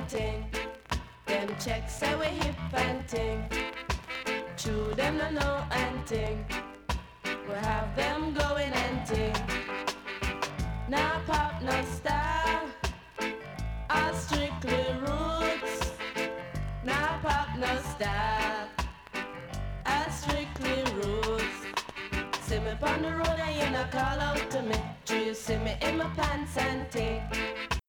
and ting. Them checks say we hip and ting. True them no know and ting. We have them going and ting. Now pop no style, all strictly roots. Now pop no style, all strictly roots. See me on the road and you not call out to me. Do you see me in my pants and ting?